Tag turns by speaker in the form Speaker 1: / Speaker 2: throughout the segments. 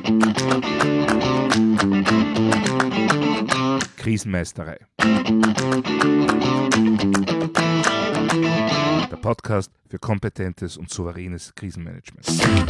Speaker 1: Krisenmeisterei. Der Podcast für kompetentes und souveränes Krisenmanagement.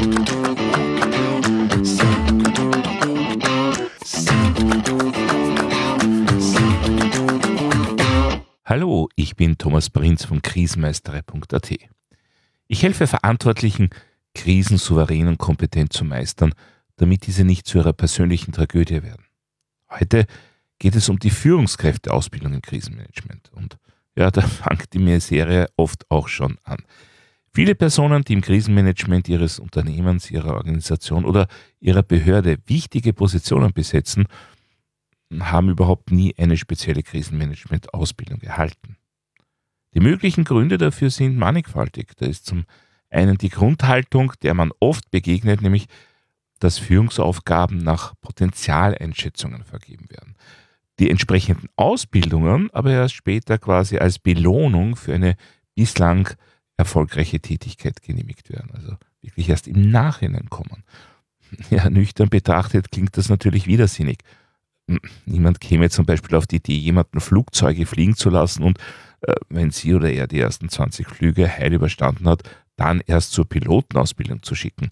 Speaker 1: Hallo, ich bin Thomas Prinz von krisenmeisterei.at. Ich helfe Verantwortlichen, Krisen souverän und kompetent zu meistern, damit diese nicht zu ihrer persönlichen Tragödie werden. Heute geht es um die Führungskräfteausbildung im Krisenmanagement. Und ja, da fängt die Serie oft auch schon an. Viele Personen, die im Krisenmanagement ihres Unternehmens, ihrer Organisation oder ihrer Behörde wichtige Positionen besetzen, haben überhaupt nie eine spezielle Krisenmanagement-Ausbildung erhalten. Die möglichen Gründe dafür sind mannigfaltig. Da ist zum einen die Grundhaltung, der man oft begegnet, nämlich dass Führungsaufgaben nach Potenzialeinschätzungen vergeben werden. Die entsprechenden Ausbildungen aber erst später quasi als Belohnung für eine bislang erfolgreiche Tätigkeit genehmigt werden. Also wirklich erst im Nachhinein kommen. Ja, nüchtern betrachtet klingt das natürlich widersinnig. Niemand käme zum Beispiel auf die Idee, jemanden Flugzeuge fliegen zu lassen und wenn sie oder er die ersten 20 Flüge heil überstanden hat, dann erst zur Pilotenausbildung zu schicken.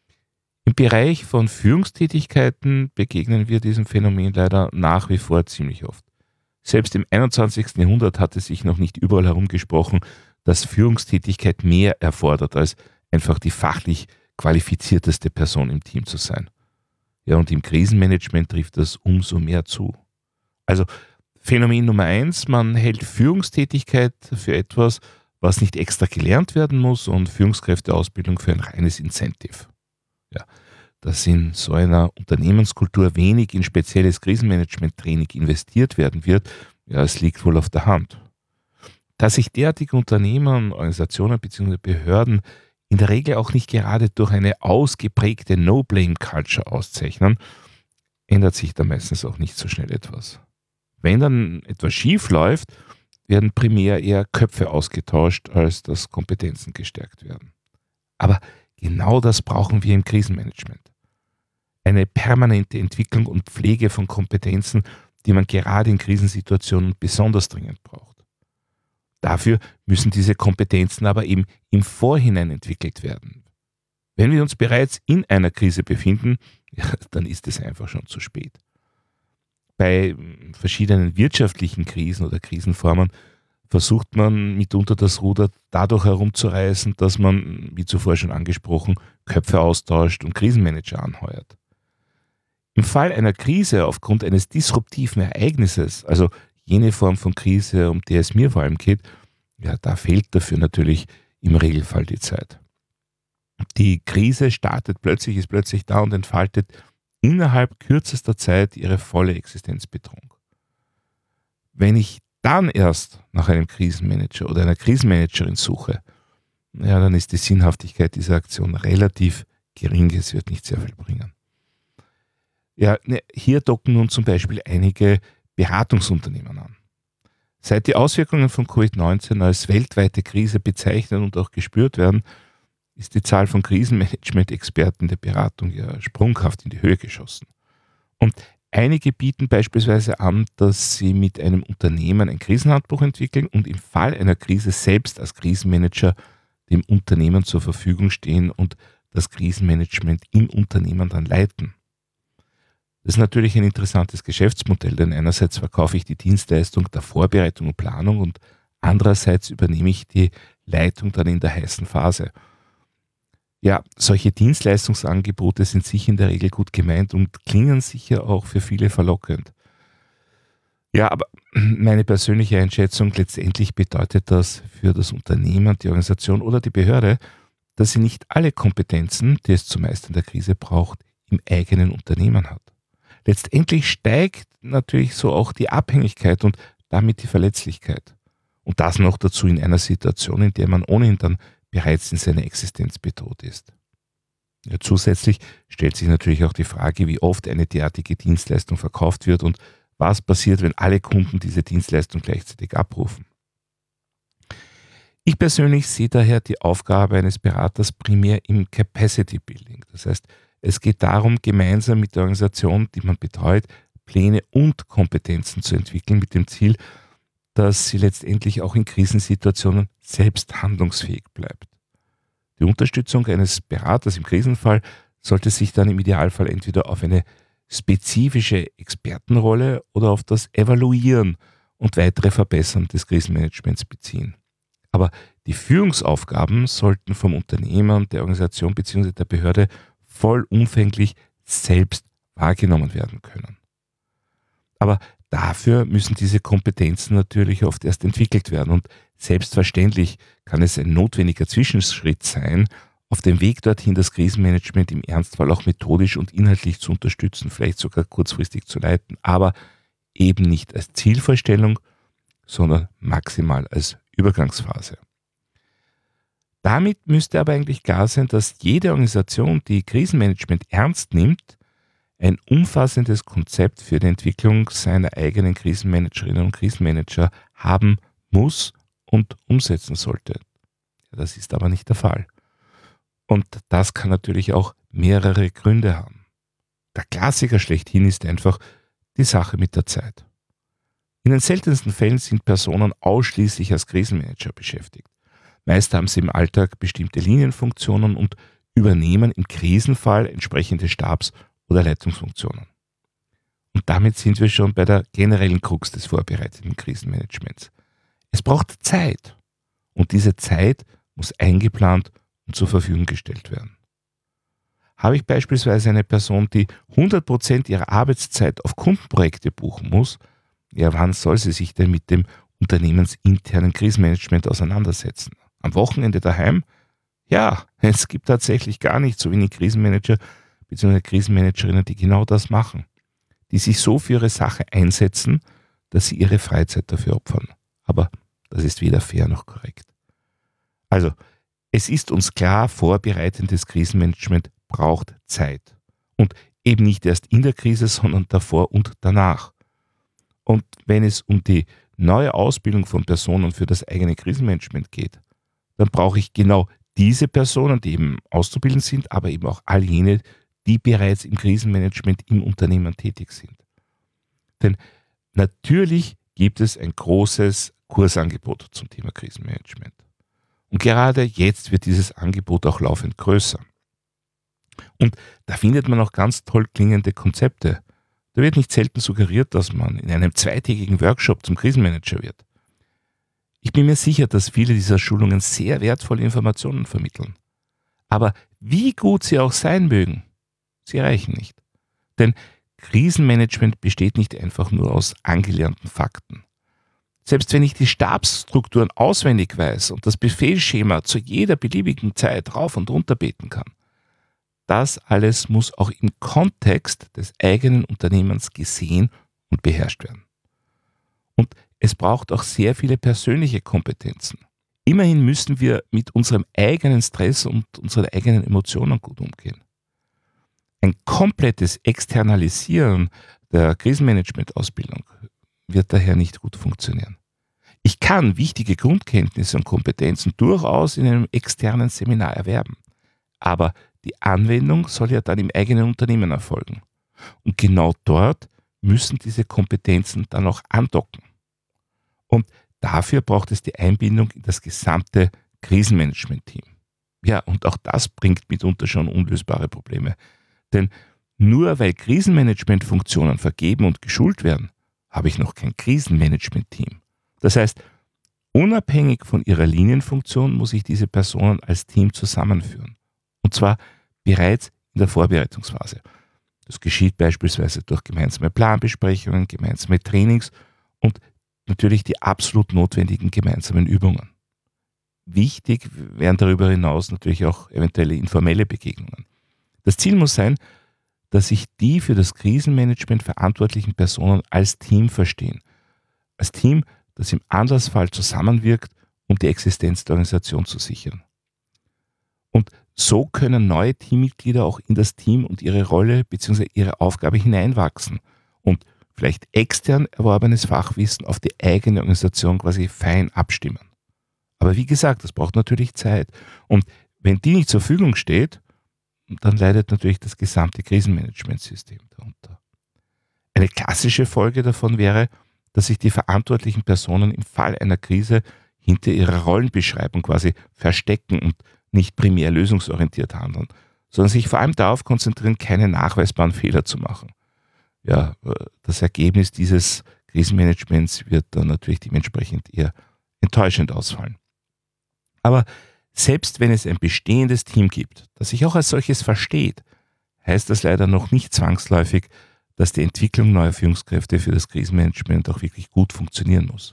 Speaker 1: Im Bereich von Führungstätigkeiten begegnen wir diesem Phänomen leider nach wie vor ziemlich oft. Selbst im 21. Jahrhundert hatte sich noch nicht überall herumgesprochen, dass Führungstätigkeit mehr erfordert, als einfach die fachlich qualifizierteste Person im Team zu sein. Ja, und im Krisenmanagement trifft das umso mehr zu. Also Phänomen Nummer 1, man hält Führungstätigkeit für etwas, was nicht extra gelernt werden muss und Führungskräfteausbildung für ein reines Incentive. Ja, dass in so einer Unternehmenskultur wenig in spezielles Krisenmanagement-Training investiert werden wird, ja, es liegt wohl auf der Hand. Dass sich derartige Unternehmen, Organisationen bzw. Behörden in der Regel auch nicht gerade durch eine ausgeprägte No-Blame-Culture auszeichnen, ändert sich da meistens auch nicht so schnell etwas. Wenn dann etwas schief läuft, werden primär eher Köpfe ausgetauscht, als dass Kompetenzen gestärkt werden. Aber genau das brauchen wir im Krisenmanagement. Eine permanente Entwicklung und Pflege von Kompetenzen, die man gerade in Krisensituationen besonders dringend braucht. Dafür müssen diese Kompetenzen aber eben im Vorhinein entwickelt werden. Wenn wir uns bereits in einer Krise befinden, ja, dann ist es einfach schon zu spät. Bei verschiedenen wirtschaftlichen Krisen oder Krisenformen versucht man mitunter das Ruder dadurch herumzureißen, dass man, wie zuvor schon angesprochen, Köpfe austauscht und Krisenmanager anheuert. Im Fall einer Krise aufgrund eines disruptiven Ereignisses, also jene Form von Krise, um die es mir vor allem geht, ja, da fehlt dafür natürlich im Regelfall die Zeit. Die Krise ist plötzlich da und entfaltet innerhalb kürzester Zeit ihre volle Existenzbedrohung. Wenn ich dann erst nach einem Krisenmanager oder einer Krisenmanagerin suche, ja, dann ist die Sinnhaftigkeit dieser Aktion relativ gering, es wird nicht sehr viel bringen. Ja, hier docken nun zum Beispiel einige Beratungsunternehmen an. Seit die Auswirkungen von Covid-19 als weltweite Krise bezeichnet und auch gespürt werden, ist die Zahl von Krisenmanagement-Experten der Beratung ja sprunghaft in die Höhe geschossen. Und einige bieten beispielsweise an, dass sie mit einem Unternehmen ein Krisenhandbuch entwickeln und im Fall einer Krise selbst als Krisenmanager dem Unternehmen zur Verfügung stehen und das Krisenmanagement im Unternehmen dann leiten. Das ist natürlich ein interessantes Geschäftsmodell, denn einerseits verkaufe ich die Dienstleistung der Vorbereitung und Planung und andererseits übernehme ich die Leitung dann in der heißen Phase. Ja, solche Dienstleistungsangebote sind sicher in der Regel gut gemeint und klingen sicher auch für viele verlockend. Ja, aber meine persönliche Einschätzung, letztendlich bedeutet das für das Unternehmen, die Organisation oder die Behörde, dass sie nicht alle Kompetenzen, die es zum Meistern der Krise braucht, im eigenen Unternehmen hat. Letztendlich steigt natürlich so auch die Abhängigkeit und damit die Verletzlichkeit. Und das noch dazu in einer Situation, in der man ohnehin dann bereits in seiner Existenz bedroht ist. Ja, zusätzlich stellt sich natürlich auch die Frage, wie oft eine derartige Dienstleistung verkauft wird und was passiert, wenn alle Kunden diese Dienstleistung gleichzeitig abrufen. Ich persönlich sehe daher die Aufgabe eines Beraters primär im Capacity Building. Das heißt, Es geht darum, gemeinsam mit der Organisation, die man betreut, Pläne und Kompetenzen zu entwickeln mit dem Ziel, dass sie letztendlich auch in Krisensituationen selbst handlungsfähig bleibt. Die Unterstützung eines Beraters im Krisenfall sollte sich dann im Idealfall entweder auf eine spezifische Expertenrolle oder auf das Evaluieren und weitere Verbessern des Krisenmanagements beziehen. Aber die Führungsaufgaben sollten vom Unternehmer und der Organisation bzw. der Behörde vollumfänglich selbst wahrgenommen werden können. Aber dafür müssen diese Kompetenzen natürlich oft erst entwickelt werden und selbstverständlich kann es ein notwendiger Zwischenschritt sein, auf dem Weg dorthin das Krisenmanagement im Ernstfall auch methodisch und inhaltlich zu unterstützen, vielleicht sogar kurzfristig zu leiten, aber eben nicht als Zielvorstellung, sondern maximal als Übergangsphase. Damit müsste aber eigentlich klar sein, dass jede Organisation, die Krisenmanagement ernst nimmt, ein umfassendes Konzept für die Entwicklung seiner eigenen Krisenmanagerinnen und Krisenmanager haben muss und umsetzen sollte. Das ist aber nicht der Fall. Und das kann natürlich auch mehrere Gründe haben. Der Klassiker schlechthin ist einfach die Sache mit der Zeit. In den seltensten Fällen sind Personen ausschließlich als Krisenmanager beschäftigt. Meist haben sie im Alltag bestimmte Linienfunktionen und übernehmen im Krisenfall entsprechende Stabs- oder Leitungsfunktionen. Und damit sind wir schon bei der generellen Krux des vorbereiteten Krisenmanagements. Es braucht Zeit und diese Zeit muss eingeplant und zur Verfügung gestellt werden. Habe ich beispielsweise eine Person, die 100% ihrer Arbeitszeit auf Kundenprojekte buchen muss, ja, wann soll sie sich denn mit dem unternehmensinternen Krisenmanagement auseinandersetzen? Am Wochenende daheim? Ja, es gibt tatsächlich gar nicht so wenig Krisenmanager bzw. Krisenmanagerinnen, die genau das machen, die sich so für ihre Sache einsetzen, dass sie ihre Freizeit dafür opfern. Aber das ist weder fair noch korrekt. Also, es ist uns klar, vorbereitendes Krisenmanagement braucht Zeit. Und eben nicht erst in der Krise, sondern davor und danach. Und wenn es um die neue Ausbildung von Personen für das eigene Krisenmanagement geht, dann brauche ich genau diese Personen, die eben auszubilden sind, aber eben auch all jene, die bereits im Krisenmanagement im Unternehmen tätig sind. Denn natürlich gibt es ein großes Kursangebot zum Thema Krisenmanagement. Und gerade jetzt wird dieses Angebot auch laufend größer. Und da findet man auch ganz toll klingende Konzepte. Da wird nicht selten suggeriert, dass man in einem zweitägigen Workshop zum Krisenmanager wird. Ich bin mir sicher, dass viele dieser Schulungen sehr wertvolle Informationen vermitteln. Aber wie gut sie auch sein mögen, sie reichen nicht. Denn Krisenmanagement besteht nicht einfach nur aus angelernten Fakten. Selbst wenn ich die Stabsstrukturen auswendig weiß und das Befehlsschema zu jeder beliebigen Zeit rauf und runter beten kann, das alles muss auch im Kontext des eigenen Unternehmens gesehen und beherrscht werden. Und es braucht auch sehr viele persönliche Kompetenzen. Immerhin müssen wir mit unserem eigenen Stress und unseren eigenen Emotionen gut umgehen. Ein komplettes Externalisieren der Krisenmanagement-Ausbildung wird daher nicht gut funktionieren. Ich kann wichtige Grundkenntnisse und Kompetenzen durchaus in einem externen Seminar erwerben, aber die Anwendung soll ja dann im eigenen Unternehmen erfolgen. Und genau dort müssen diese Kompetenzen dann auch andocken. Und dafür braucht es die Einbindung in das gesamte Krisenmanagement-Team. Ja, und auch das bringt mitunter schon unlösbare Probleme. Denn nur weil Krisenmanagement-Funktionen vergeben und geschult werden, habe ich noch kein Krisenmanagement-Team. Das heißt, unabhängig von ihrer Linienfunktion muss ich diese Personen als Team zusammenführen. Und zwar bereits in der Vorbereitungsphase. Das geschieht beispielsweise durch gemeinsame Planbesprechungen, gemeinsame Trainings und natürlich die absolut notwendigen gemeinsamen Übungen. Wichtig wären darüber hinaus natürlich auch eventuelle informelle Begegnungen. Das Ziel muss sein, dass sich die für das Krisenmanagement verantwortlichen Personen als Team verstehen. Als Team, das im Anlassfall zusammenwirkt, um die Existenz der Organisation zu sichern. Und so können neue Teammitglieder auch in das Team und ihre Rolle bzw. ihre Aufgabe hineinwachsen und vielleicht extern erworbenes Fachwissen auf die eigene Organisation quasi fein abstimmen. Aber wie gesagt, das braucht natürlich Zeit. Und wenn die nicht zur Verfügung steht, dann leidet natürlich das gesamte Krisenmanagementsystem darunter. Eine klassische Folge davon wäre, dass sich die verantwortlichen Personen im Fall einer Krise hinter ihrer Rollenbeschreibung quasi verstecken und nicht primär lösungsorientiert handeln, sondern sich vor allem darauf konzentrieren, keine nachweisbaren Fehler zu machen. Ja, das Ergebnis dieses Krisenmanagements wird dann natürlich dementsprechend eher enttäuschend ausfallen. Aber selbst wenn es ein bestehendes Team gibt, das sich auch als solches versteht, heißt das leider noch nicht zwangsläufig, dass die Entwicklung neuer Führungskräfte für das Krisenmanagement auch wirklich gut funktionieren muss.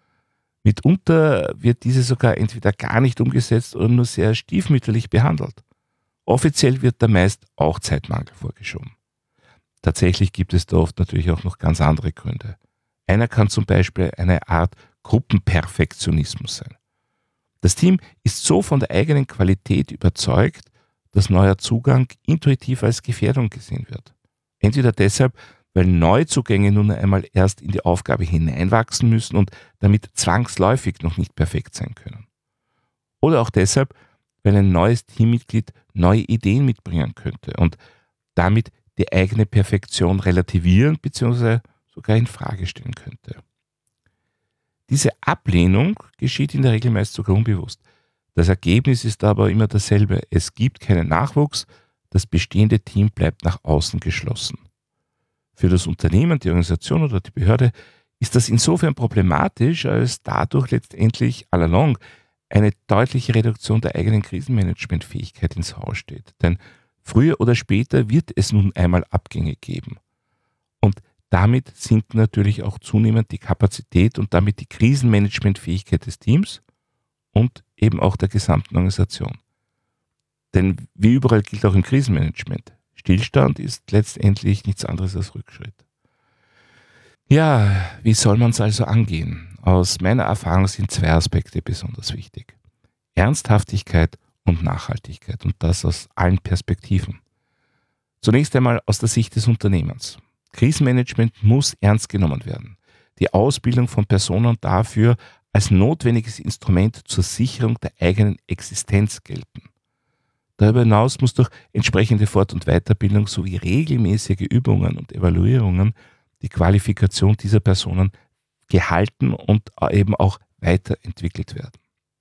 Speaker 1: Mitunter wird diese sogar entweder gar nicht umgesetzt oder nur sehr stiefmütterlich behandelt. Offiziell wird da meist auch Zeitmangel vorgeschoben. Tatsächlich gibt es da oft natürlich auch noch ganz andere Gründe. Einer kann zum Beispiel eine Art Gruppenperfektionismus sein. Das Team ist so von der eigenen Qualität überzeugt, dass neuer Zugang intuitiv als Gefährdung gesehen wird. Entweder deshalb, weil Neuzugänge nun einmal erst in die Aufgabe hineinwachsen müssen und damit zwangsläufig noch nicht perfekt sein können. Oder auch deshalb, weil ein neues Teammitglied neue Ideen mitbringen könnte und damit die eigene Perfektion relativieren bzw. sogar in Frage stellen könnte. Diese Ablehnung geschieht in der Regel meist sogar unbewusst. Das Ergebnis ist aber immer dasselbe. Es gibt keinen Nachwuchs, das bestehende Team bleibt nach außen geschlossen. Für das Unternehmen, die Organisation oder die Behörde ist das insofern problematisch, als dadurch letztendlich all along eine deutliche Reduktion der eigenen Krisenmanagementfähigkeit ins Haus steht. Denn früher oder später wird es nun einmal Abgänge geben. Und damit sinkt natürlich auch zunehmend die Kapazität und damit die Krisenmanagementfähigkeit des Teams und eben auch der gesamten Organisation. Denn wie überall gilt auch im Krisenmanagement, Stillstand ist letztendlich nichts anderes als Rückschritt. Ja, wie soll man es also angehen? Aus meiner Erfahrung sind zwei Aspekte besonders wichtig. Ernsthaftigkeit und Nachhaltigkeit und das aus allen Perspektiven. Zunächst einmal aus der Sicht des Unternehmens. Krisenmanagement muss ernst genommen werden. Die Ausbildung von Personen dafür als notwendiges Instrument zur Sicherung der eigenen Existenz gelten. Darüber hinaus muss durch entsprechende Fort- und Weiterbildung sowie regelmäßige Übungen und Evaluierungen die Qualifikation dieser Personen gehalten und eben auch weiterentwickelt werden.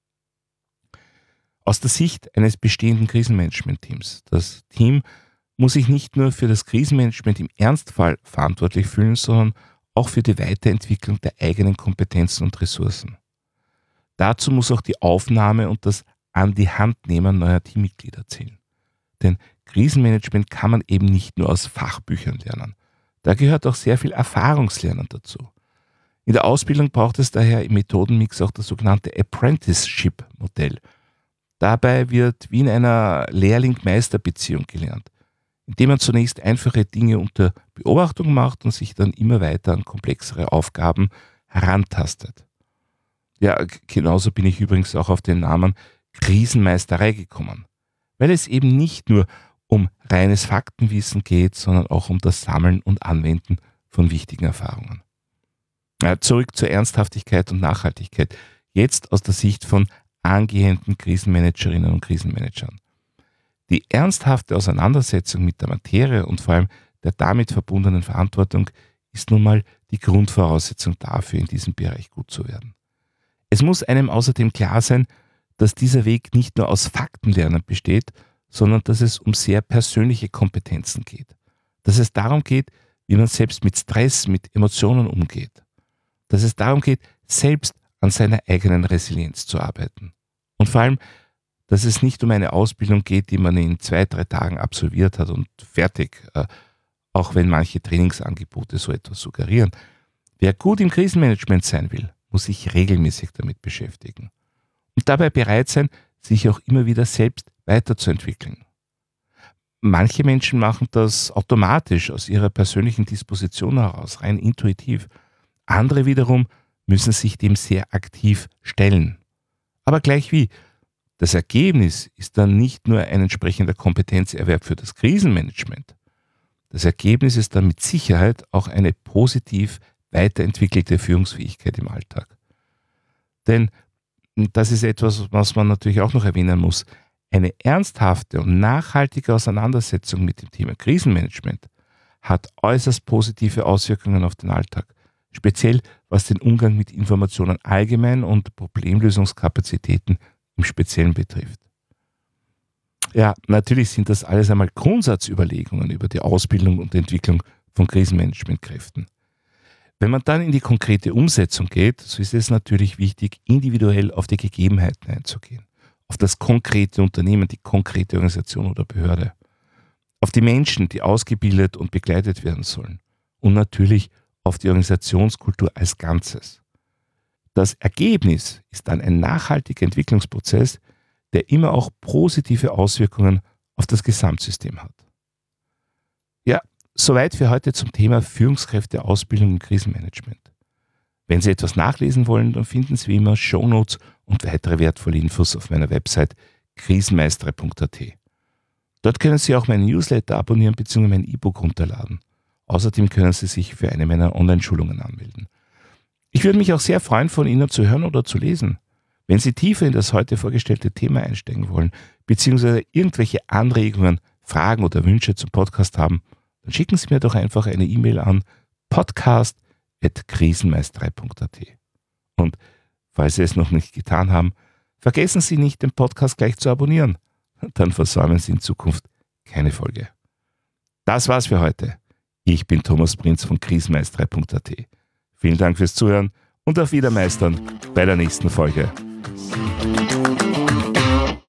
Speaker 1: Aus der Sicht eines bestehenden Krisenmanagement-Teams. Das Team muss sich nicht nur für das Krisenmanagement im Ernstfall verantwortlich fühlen, sondern auch für die Weiterentwicklung der eigenen Kompetenzen und Ressourcen. Dazu muss auch die Aufnahme und das An die Hand nehmen neuer Teammitglieder zählen. Denn Krisenmanagement kann man eben nicht nur aus Fachbüchern lernen. Da gehört auch sehr viel Erfahrungslernen dazu. In der Ausbildung braucht es daher im Methodenmix auch das sogenannte Apprenticeship-Modell. Dabei wird wie in einer Lehrling-Meister-Beziehung gelernt, indem man zunächst einfache Dinge unter Beobachtung macht und sich dann immer weiter an komplexere Aufgaben herantastet. Ja, genauso bin ich übrigens auch auf den Namen Krisenmeisterei gekommen, weil es eben nicht nur um reines Faktenwissen geht, sondern auch um das Sammeln und Anwenden von wichtigen Erfahrungen. Zurück zur Ernsthaftigkeit und Nachhaltigkeit, jetzt aus der Sicht von angehenden Krisenmanagerinnen und Krisenmanagern. Die ernsthafte Auseinandersetzung mit der Materie und vor allem der damit verbundenen Verantwortung ist nun mal die Grundvoraussetzung dafür, in diesem Bereich gut zu werden. Es muss einem außerdem klar sein, dass dieser Weg nicht nur aus Faktenlernen besteht, sondern dass es um sehr persönliche Kompetenzen geht. Dass es darum geht, wie man selbst mit Stress, mit Emotionen umgeht. Dass es darum geht, selbst an seiner eigenen Resilienz zu arbeiten. Und vor allem, dass es nicht um eine Ausbildung geht, die man in 2-3 Tagen absolviert hat und fertig, auch wenn manche Trainingsangebote so etwas suggerieren. Wer gut im Krisenmanagement sein will, muss sich regelmäßig damit beschäftigen. Und dabei bereit sein, sich auch immer wieder selbst weiterzuentwickeln. Manche Menschen machen das automatisch aus ihrer persönlichen Disposition heraus, rein intuitiv. Andere wiederum müssen sich dem sehr aktiv stellen. Aber gleichwie, das Ergebnis ist dann nicht nur ein entsprechender Kompetenzerwerb für das Krisenmanagement. Das Ergebnis ist dann mit Sicherheit auch eine positiv weiterentwickelte Führungsfähigkeit im Alltag. Denn das ist etwas, was man natürlich auch noch erwähnen muss. Eine ernsthafte und nachhaltige Auseinandersetzung mit dem Thema Krisenmanagement hat äußerst positive Auswirkungen auf den Alltag, speziell was den Umgang mit Informationen allgemein und Problemlösungskapazitäten im Speziellen betrifft. Ja, natürlich sind das alles einmal Grundsatzüberlegungen über die Ausbildung und Entwicklung von Krisenmanagementkräften. Wenn man dann in die konkrete Umsetzung geht, so ist es natürlich wichtig, individuell auf die Gegebenheiten einzugehen, auf das konkrete Unternehmen, die konkrete Organisation oder Behörde, auf die Menschen, die ausgebildet und begleitet werden sollen und natürlich auf die Organisationskultur als Ganzes. Das Ergebnis ist dann ein nachhaltiger Entwicklungsprozess, der immer auch positive Auswirkungen auf das Gesamtsystem hat. Ja, soweit für heute zum Thema Führungskräfteausbildung im Krisenmanagement. Wenn Sie etwas nachlesen wollen, dann finden Sie wie immer Shownotes und weitere wertvolle Infos auf meiner Website krisenmeistere.at. Dort können Sie auch meinen Newsletter abonnieren bzw. mein E-Book runterladen. Außerdem können Sie sich für eine meiner Online-Schulungen anmelden. Ich würde mich auch sehr freuen, von Ihnen zu hören oder zu lesen. Wenn Sie tiefer in das heute vorgestellte Thema einsteigen wollen, beziehungsweise irgendwelche Anregungen, Fragen oder Wünsche zum Podcast haben, dann schicken Sie mir doch einfach eine E-Mail an podcast@krisenmeistere.at. Und falls Sie es noch nicht getan haben, vergessen Sie nicht, den Podcast gleich zu abonnieren. Dann versäumen Sie in Zukunft keine Folge. Das war's für heute. Ich bin Thomas Prinz von krisenmeistere.at. Vielen Dank fürs Zuhören und auf Wiedermeistern bei der nächsten Folge.